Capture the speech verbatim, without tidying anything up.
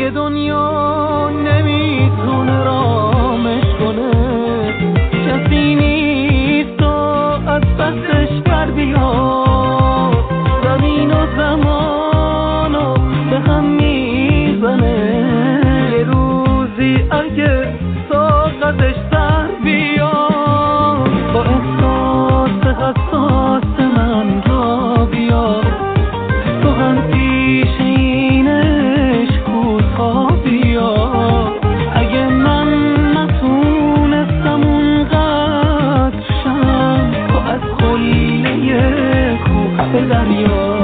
که دنیا نمیتونه رامش کنه، کسی نیست تو از دستش بر بیا. زمین و زمانو به هم میزنه، یه روزی اگه طاقتش سر بیا، با احساس حساس من را بیا، تو هم پیش اینش کوتا بیا. اگه من نتونستم اونقدر شم، تو از خله کوه به دریا